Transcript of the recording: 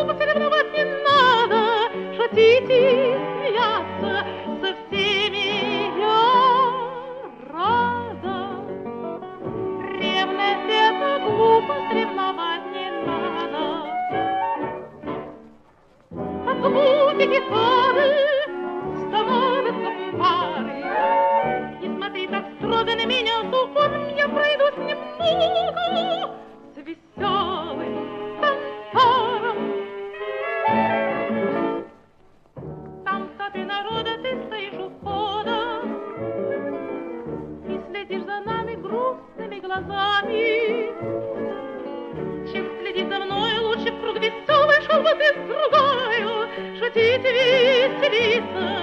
соревновать не надо, шутить и смеяться со всеми я рада. Ревность — это глупо, соревновать не надо. От звуки гитары становятся пары. Не смотри так строго на меня, с укором я пройдусь немного с веселым танцором. Там сады народа, ты стоишь у входа и следишь за нами грустными глазами. Чем следить за мной, лучше в круг веселый шел бы ты с другою, шутить, веселиться.